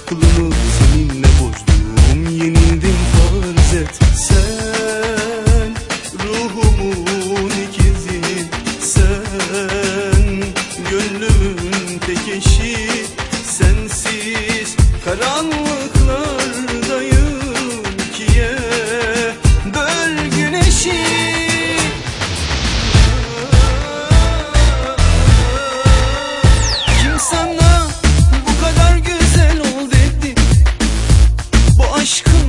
aklımı seninle bozdum, yenildim farz et. Sen ruhumun ikizi, sen gönlümün tek eşi. Sensiz karanlıklardayım, ikiye böl güneşi. Kim sana bu kadar güzel ol dedi, bu aşkın